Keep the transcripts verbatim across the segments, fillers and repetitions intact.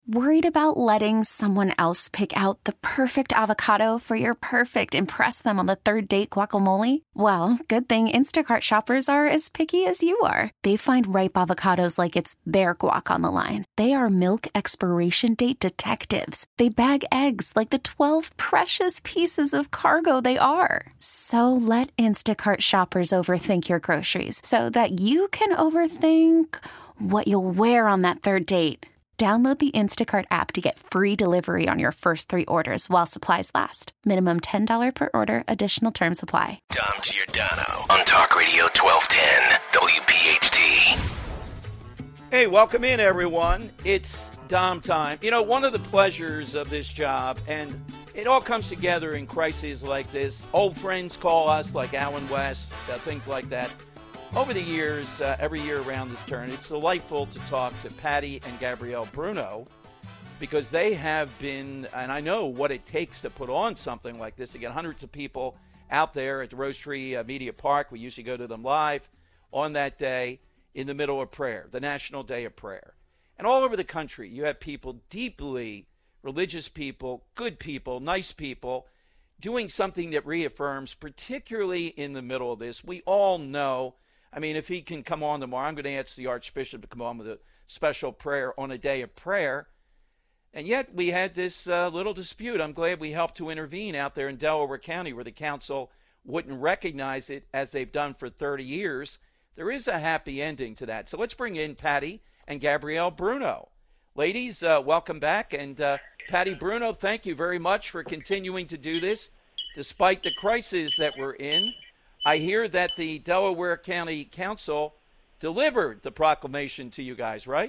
Worried about letting someone else pick out the perfect avocado for your perfect impress them on the third date guacamole? Well, good thing Instacart shoppers are as picky as you are. They find ripe avocados like it's their guac on the line. They are milk expiration date detectives. They bag eggs like the twelve precious pieces of cargo they are. So let Instacart shoppers overthink your groceries so that you can overthink what you'll wear on that third date. Download the Instacart app to get free delivery on your first three orders while supplies last. Minimum ten dollars per order. Additional terms apply. Dom Giordano on Talk Radio twelve ten W P H T. Hey, welcome in, everyone. It's Dom time. You know, one of the pleasures of this job, and it all comes together in crises like this. Old friends call us, like Alan West, uh, things like that. Over the years, uh, every year around this turn, it's delightful to talk to Patty and Gabrielle Bruno because they have been, and I know what it takes to put on something like this, to get hundreds of people out there at the Rose Tree uh, Media Park. We usually go to them live on that day in the middle of prayer, the National Day of Prayer. And all over the country, you have people, deeply religious people, good people, nice people, doing something that reaffirms, particularly in the middle of this. We all know, I mean, if he can come on tomorrow, I'm going to ask the Archbishop to come on with a special prayer on a day of prayer. And yet we had this uh, little dispute. I'm glad we helped to intervene out there in Delaware County where the council wouldn't recognize it as they've done for thirty years. There is a happy ending to that. So let's bring in Patty and Gabrielle Bruno. Ladies, uh, welcome back. And uh, Patty Bruno, thank you very much for continuing to do this despite the crisis that we're in. I hear that the Delaware County Council delivered the proclamation to you guys, right?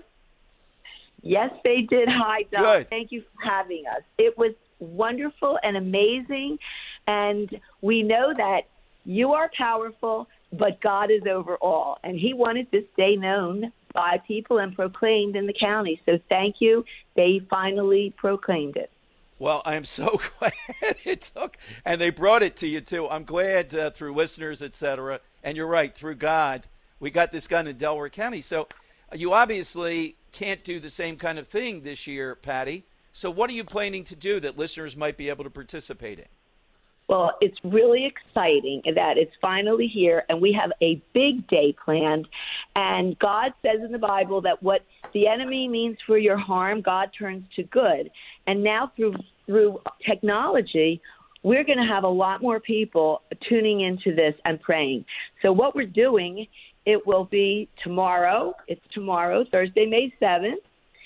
Yes, they did. Hi, Doug. Good. Thank you for having us. It was wonderful and amazing, and we know that you are powerful, but God is over all, and he wanted this day known by people and proclaimed in the county. So thank you. They finally proclaimed it. Well, I'm so glad it took, and they brought it to you, too. I'm glad uh, through listeners, et cetera. And you're right, through God, we got this done in Delaware County. So uh, you obviously can't do the same kind of thing this year, Patty. So what are you planning to do that listeners might be able to participate in? Well, it's really exciting that it's finally here, and we have a big day planned. And God says in the Bible that what the enemy means for your harm, God turns to good. And now through through technology, we're going to have a lot more people tuning into this and praying. So what we're doing, it will be tomorrow. It's tomorrow, Thursday, May seventh,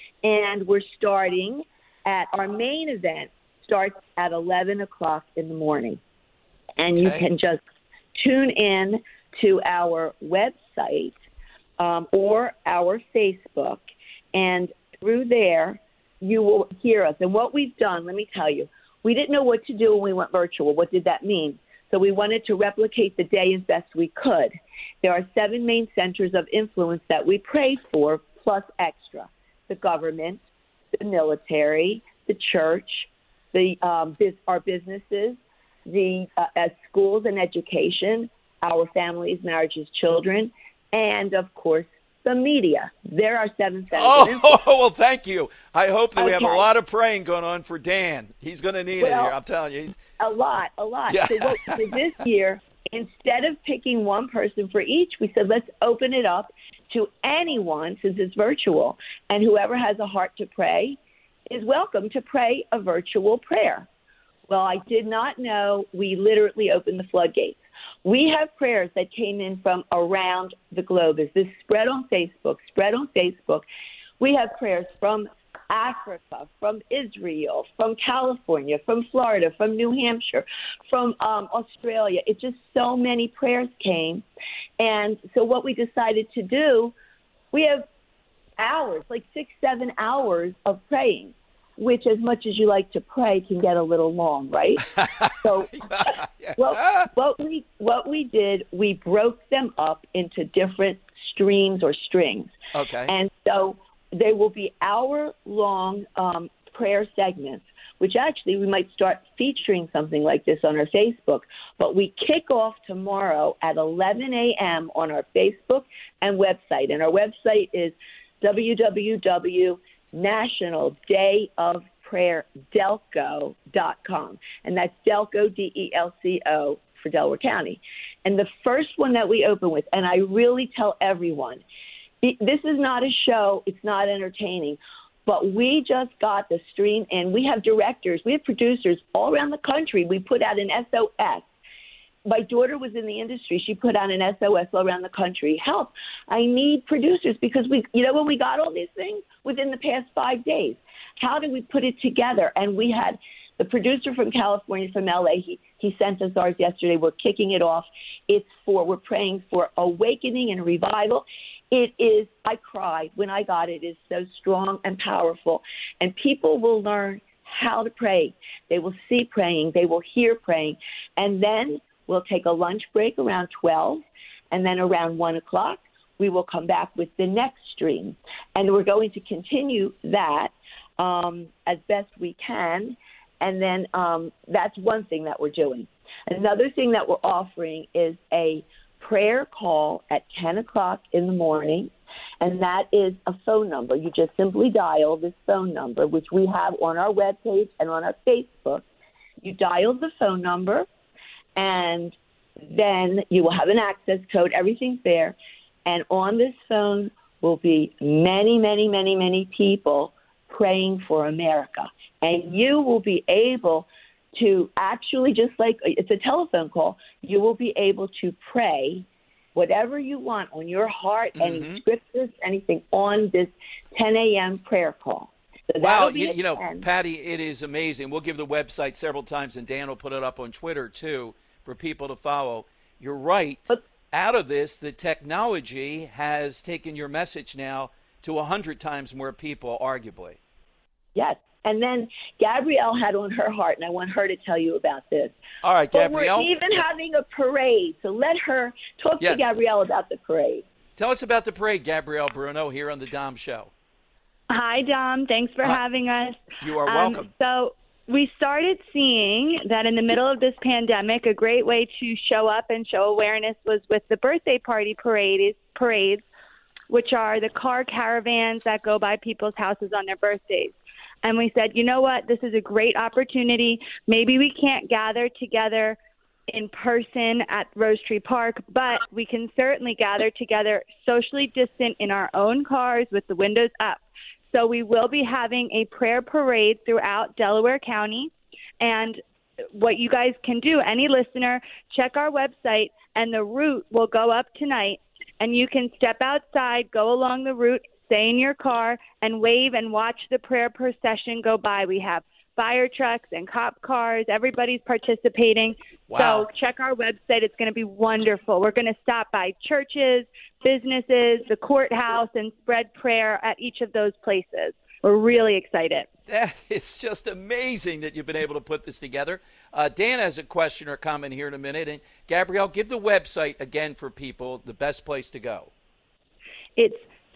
and we're starting at our main event. Starts at eleven o'clock in the morning. And you Okay. can just tune in to our website um, or our Facebook. And through there, you will hear us. And what we've done, let me tell you, we didn't know what to do when we went virtual. What did that mean? So we wanted to replicate the day as best we could. There are seven main centers of influence that we pray for, plus extra. The government, the military, the church, the um, biz, our businesses, the uh, as schools and education, our families, marriages, children, and, of course, the media. There are seven centers. Oh, well, thank you. I hope that we have a Okay. lot of praying going on for Dan. He's going to need it Well, here, I'm telling you. He's- A lot, a lot. Yeah. So what, for this year, instead of picking one person for each, we said let's open it up to anyone since it's virtual. And whoever has a heart to pray is welcome to pray a virtual prayer. Well, I did not know we literally opened the floodgates. We have prayers that came in from around the globe. Is this spread on Facebook, spread on Facebook. We have prayers from Africa, from Israel, from California, from Florida, from New Hampshire, from um, Australia. It just so many prayers came. And so what we decided to do, we have hours, like six, seven hours of praying, which as much as you like to pray can get a little long, right? So well, what we what we did, we broke them up into different streams or strings. Okay. And so there will be hour-long um, prayer segments, which actually we might start featuring something like this on our Facebook. But we kick off tomorrow at eleven a.m. on our Facebook and website. And our website is w w w National Day of Prayer Delco dot com. And that's Delco, D E L C O, for Delaware County. And the first one that we open with, and I really tell everyone, this is not a show, it's not entertaining, but we just got the stream in. We have directors, we have producers all around the country. We put out an S O S. My daughter was in the industry. She put out an S O S all around the country. Help, I need producers, because we, you know, when we got all these things within the past five days, how do we put it together? And we had the producer from California, from L A, he, he sent us ours yesterday. We're kicking it off. It's for, we're praying for awakening and revival. It is, I cried when I got it. It is so strong and powerful. And people will learn how to pray. They will see praying. They will hear praying. And then we'll take a lunch break around twelve. And then around one o'clock, we will come back with the next stream. And we're going to continue that um, as best we can. And then um, that's one thing that we're doing. Another thing that we're offering is a prayer call at ten o'clock in the morning, and that is a phone number. You just simply dial this phone number, which we have on our webpage and on our Facebook. You dial the phone number, and then you will have an access code. Everything's there. And on this phone will be many, many, many, many people praying for America. And you will be able to actually, just like it's a telephone call, you will be able to pray whatever you want on your heart, mm-hmm. any scriptures, anything on this ten a.m. prayer call. So wow, you, you know, Patty, it is amazing. We'll give the website several times, and Dan will put it up on Twitter, too, for people to follow. You're right. But out of this, the technology has taken your message now to one hundred times more people, arguably. Yes. And then Gabrielle had on her heart, and I want her to tell you about this. All right, but Gabrielle. We're even having a parade, so let her talk yes. to Gabrielle about the parade. Tell us about the parade, Gabrielle Bruno, here on the Dom Show. Hi, Dom. Thanks for uh, having us. You are um, welcome. So we started seeing that in the middle of this pandemic, a great way to show up and show awareness was with the birthday party parade, parades, which are the car caravans that go by people's houses on their birthdays. And we said, you know what, this is a great opportunity. Maybe we can't gather together in person at Rose Tree Park, but we can certainly gather together socially distant in our own cars with the windows up. So we will be having a prayer parade throughout Delaware County. And what you guys can do, any listener, check our website, and the route will go up tonight. And you can step outside, go along the route, stay in your car, and wave and watch the prayer procession go by. We have fire trucks and cop cars. Everybody's participating. Wow. So check our website. It's going to be wonderful. We're going to stop by churches, businesses, the courthouse, and spread prayer at each of those places. We're really excited. That is just amazing that you've been able to put this together. Uh, Dan has a question or comment here in a minute. And Gabrielle, give the website again for people, the best place to go. It's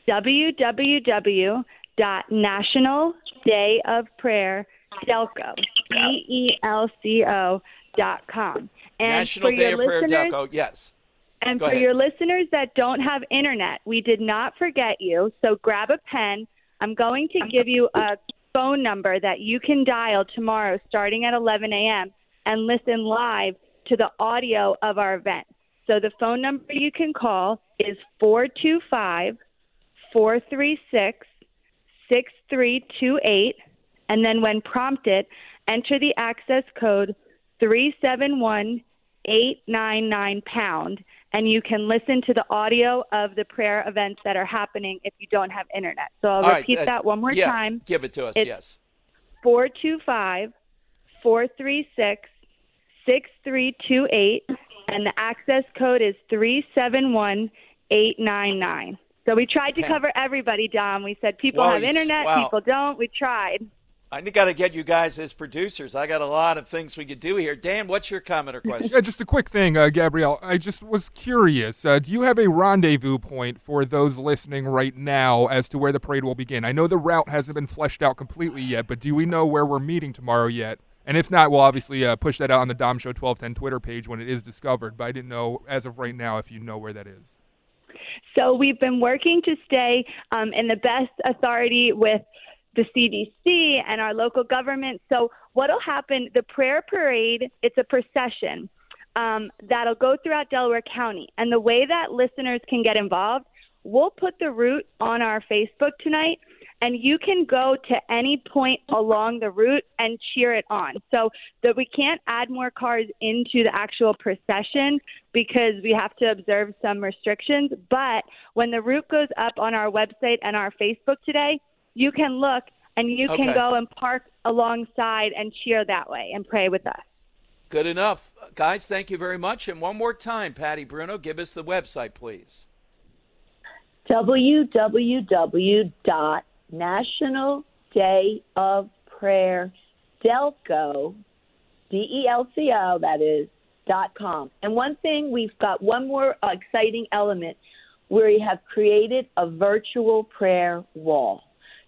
w w w dot national day of prayer delco D E L C O dot com. And National for Day your of Prayer listeners, Delco, yes. And Go for ahead. your listeners that don't have internet, we did not forget you. So grab a pen. I'm going to give you a phone number that you can dial tomorrow starting at eleven a.m. and listen live to the audio of our event. So the phone number you can call is four two five, four three six, six three two eight, and then when prompted, enter the access code three seven one, eight nine nine pound, and you can listen to the audio of the prayer events that are happening if you don't have internet. So I'll All repeat right, uh, that one more yeah, time. Give it to us, it's yes. four two five, four three six, six three two eight, and the access code is three seven one, eight nine nine. So we tried to cover everybody, Dom. We said people Well, have internet, wow. people don't. We tried. I got to get you guys as producers. I got a lot of things we could do here. Dan, what's your comment or question? Yeah, just a quick thing, uh, Gabrielle. I just was curious. Uh, do you have a rendezvous point for those listening right now as to where the parade will begin? I know the route hasn't been fleshed out completely yet, but do we know where we're meeting tomorrow yet? And if not, we'll obviously uh, push that out on the Dom Show twelve ten Twitter page when it is discovered. But I didn't know, as of right now, if you know where that is. So we've been working to stay um, in the best authority with the C D C and our local government. So what'll happen, the prayer parade, it's a procession um, that'll go throughout Delaware County. And the way that listeners can get involved, we'll put the route on our Facebook tonight, and you can go to any point along the route and cheer it on. So that we can't add more cars into the actual procession because we have to observe some restrictions. But when the route goes up on our website and our Facebook today, you can look and you Okay. can go and park alongside and cheer that way and pray with us. Good enough. Guys, thank you very much. And one more time, Patty Bruno, give us the website, please. w w w dot national day of prayer delco D E L C O, that is, dot com. And one thing, we've got one more uh, exciting element where we have created a virtual prayer wall.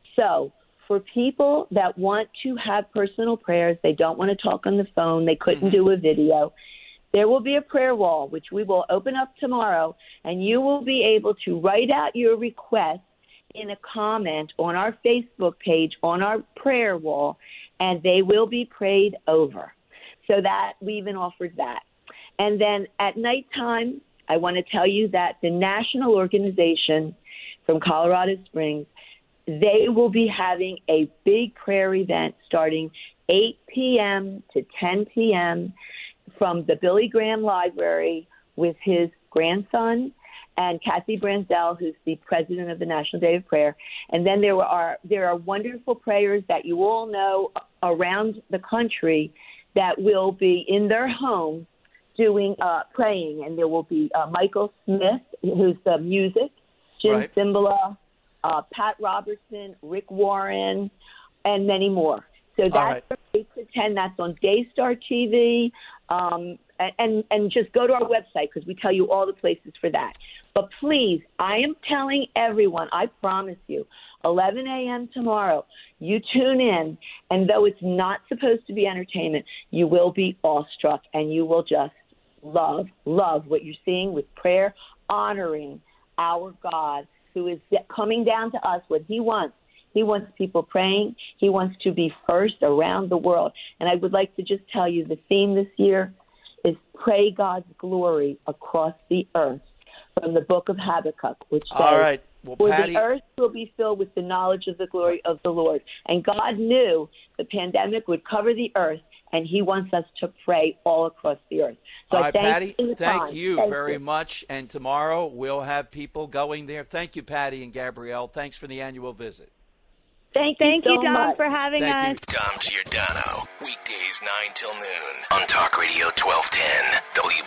So for people that want to have personal prayers, they don't want to talk on the phone, they couldn't Mm-hmm. do a video, there will be a prayer wall, which we will open up tomorrow, and you will be able to write out your request in a comment on our Facebook page, on our prayer wall, and they will be prayed over. So that we even offered that. And then at nighttime, I want to tell you that the national organization from Colorado Springs, they will be having a big prayer event starting eight p.m. to ten p.m. from the Billy Graham Library with his grandson and Kathy Branzell, who's the president of the National Day of Prayer. And then there are there are wonderful prayers that you all know around the country that will be in their home doing uh, praying. And there will be uh, Michael Smith, who's the music, Jim Right. Cymbala, uh, Pat Robertson, Rick Warren, and many more. So that's right. from eight to ten. That's on Daystar T V. Um, and, and just go to our website because we tell you all the places for that. But please, I am telling everyone, I promise you, eleven a.m. tomorrow, you tune in, and though it's not supposed to be entertainment, you will be awestruck, and you will just love, love what you're seeing with prayer, honoring our God who is coming down to us what he wants. He wants people praying. He wants to be first around the world. And I would like to just tell you the theme this year is Pray God's Glory Across the Earth from the book of Habakkuk, which says, All right. Well, For Patty, the earth will be filled with the knowledge of the glory of the Lord. And God knew the pandemic would cover the earth, and he wants us to pray all across the earth. So all I right, thank Patty, you for the thank time. you Thank very you. much. And tomorrow we'll have people going there. Thank you, Patty and Gabrielle. Thanks for the annual visit. Thank, Thank you, you, so Dom, much. for having Thank us. you. Dom Giordano. Weekdays nine till noon on Talk Radio twelve ten W